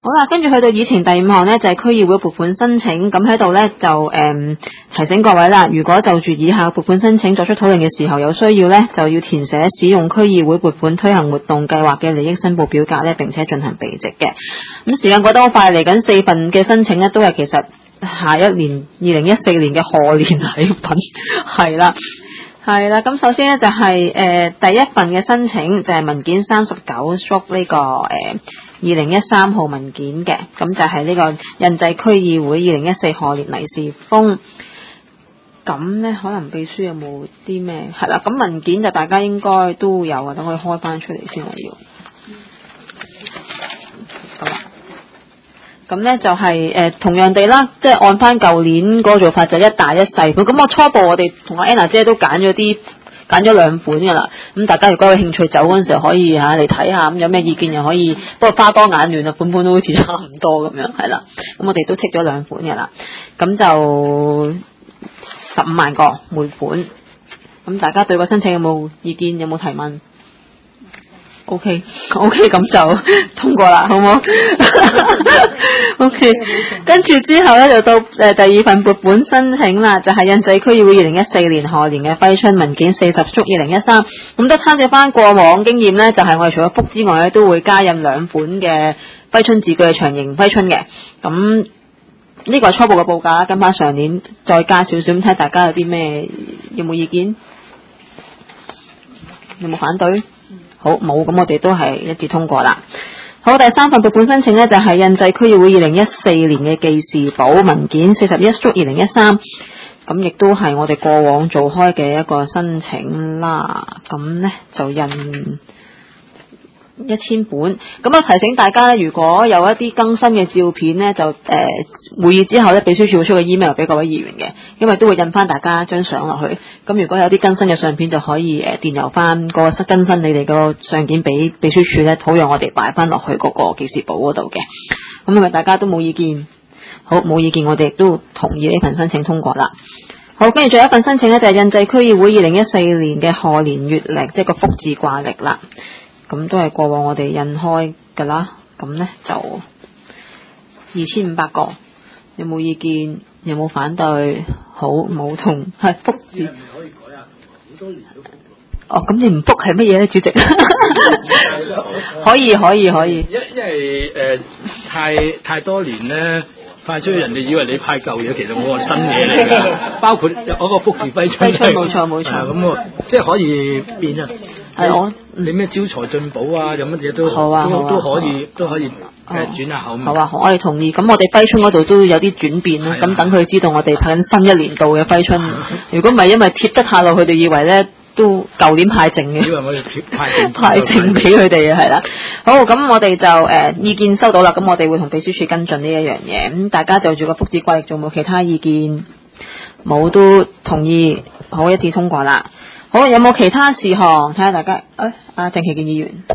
好啦，跟住去到議程第5項呢，就係區議會撥款申請。咁喺度呢，就提醒各位啦，如果就住以下撥款申請作出討論嘅時候有需要呢，就要填寫使用區議會撥款推行活動計劃嘅利益申報表格呢，並且進行備值嘅。咁時間過得好快，嚟緊4份嘅申請呢，都係其實下一年2014年嘅賀年禮品，係啦。係啦，咁首先呢，就係第一份嘅申請就係文件39/呢個2013號文件嘅，咁就係呢個印製區議會2014賀年利是封。咁呢，可能秘書有冇啲咩？係啦，咁文件就大家應該都有啊，等我開翻出嚟先我要。好啦。咁呢就係同樣地啦，即係按翻舊年嗰個做法就一大一細款。咁我初步我哋同阿 Anna 姐都揀咗2款㗎啦。咁大家如果有興趣走嗰陣時候可以嚟睇下，咁有咩意見又可以。不過花多眼亂啊，本都好似差唔多咁樣，係啦。咁我哋都剔咗2款㗎啦。咁就15萬個每款。咁大家對個申請有冇意見？有冇提問？OK， 咁就通過啦，好唔好？OK， 跟住之後咧就到第2份撥款申請啦，就係印製區議會2014年賀年嘅揮春文件40/2013。咁都參照翻過往經驗咧，就係我哋除咗幅之外咧，都會加印2款嘅揮春字句嘅長形揮春嘅。咁呢個係初步嘅報價，跟翻上年再加少少，咁睇大家有啲咩，有冇意見？有冇反對？好，冇，咁我哋都係一致通過啦。好，第3份撥款申請呢，就係印製區議會2014年嘅記事簿文件41/2013，咁亦都係我哋過往做開嘅一個申請啦。咁呢，就印1000本。咁提醒大家呢，如果有一啲更新嘅照片呢，就會議之後呢，秘書處會出個 email 俾各位議員嘅，因為都會印翻大家張相落去。咁如果有啲更新嘅相片，就可以電郵翻個更新你哋個相件俾秘書處呢，好讓我哋擺翻落去嗰個記事簿嗰度嘅。咁係咪大家都冇意見？好，冇意見，我哋亦都同意呢份申請通過啦。好，跟住最後一份申請呢，就係印製區議會2014年嘅賀年月曆，即係個福字掛曆啦。咁都係過往我哋印開㗎啦。咁呢，就2500個，有冇意見？有冇反對？好，冇同係福字。可以改啊，好多年都福。哦，咁你唔福係乜嘢咧，主席？可以。 因為太多年咧，派出去人哋以為你派舊嘢，其實我係新嘢嚟㗎，包括我個福字揮春。 冇錯。 咁我即係可以變啊。 係你咩招財進寶啊，有乜嘢都都可以轉下口味。 好啊，我哋同意。咁我哋揮春嗰度都有啲轉變啦。咁等佢知道我哋派緊新一年度嘅揮春。如果唔係因為貼得下落，佢哋以為咧都舊年派剩嘅。以為我哋派剩俾佢哋啊，係啦。好，咁我哋就意見收到啦。咁我哋會同秘書處跟進呢一樣嘢。咁大家就住個福字掛曆仲冇其他意見？冇，都同意，好，一致通過啦。好，有冇其他事項？睇下大家，阿鄭其健議員。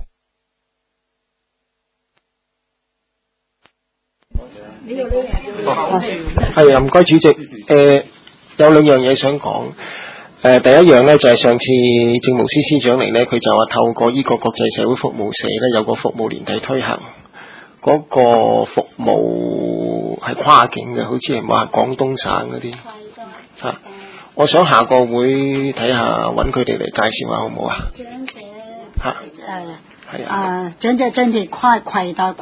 係啊，唔該主席。有2樣嘢想講。第一樣呢，就係上次政務司司長嚟呢，佢就話透過呢個國際社會服務社呢，有個服務年體推行，嗰個服務係跨境嘅，好似係話廣東省嗰啲。我想下個會睇下揾佢哋嚟介紹下好唔好啊？ 長者津貼跨境攜帶。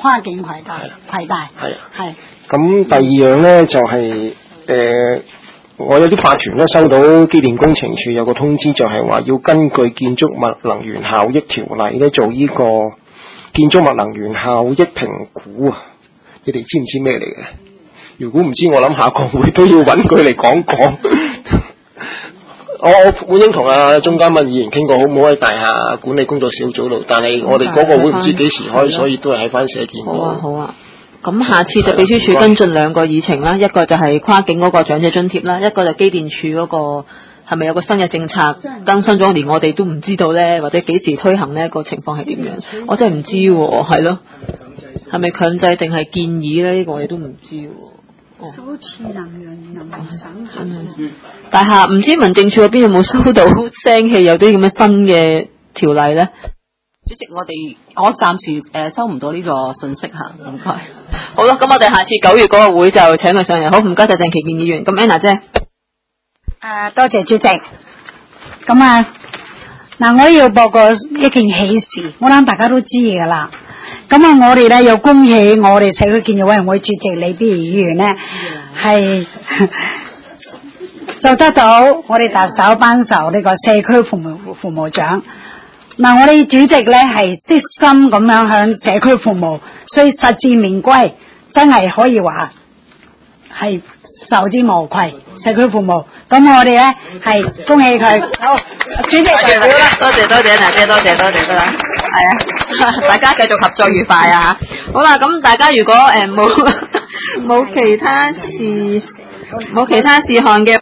係。 咁第2樣呢，就係我有啲法團咧收到機電工程署有個通知，就係話要根據建築物能源效益條例咧做呢個建築物能源效益評估啊！你哋知唔知咩嚟嘅？如果唔知，我諗下個會都要揾佢嚟講。我本應同阿鍾嘉敏議員傾過，好唔好喺大廈管理工作小組度？但係我哋嗰個會唔知幾時開，所以都係喺翻社建。 好啊。咁下次就秘書處跟進2個議程啦，一個就係跨境嗰個長者津貼啦，一個就機電署嗰個係咪有個新嘅政策更新咗，連我哋都唔知道呢？或者幾時推行呢？個情況係點樣？我真係唔知喎，係咯，係咪強制定係建議呢？呢個我哋都唔知喎。 首次能源省大廈唔知民政處嗰邊有冇收到聲氣有啲咁嘅新嘅條例呢？ 主席，我暫時收唔到呢個信息嚇，唔該。 好啦，咁我哋下次9月嗰個會就請佢上嚟。好，唔該晒鄭其健議員。咁 Anna 姐， 多謝主席。咁我要報告一件喜事，我諗大家都知㗎啦。咁我哋咧又恭喜我哋社區建設委員會主席李碧儀議員咧，係就得到我哋特首頒授呢個社區服務獎。我哋主席咧係悉心咁樣向社區服務，所以實至名歸，真係可以話係受之無愧。社區服務，咁我哋咧係恭喜佢。好，主席代表啦。 多謝Anna姐，多謝啦。係啊，大家繼續合作愉快啊！好啦，咁大家如果冇其他事項嘅。